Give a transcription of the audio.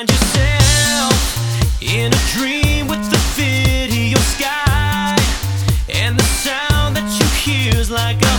yourself in a dream with the video sky, and the sound that you hear is like a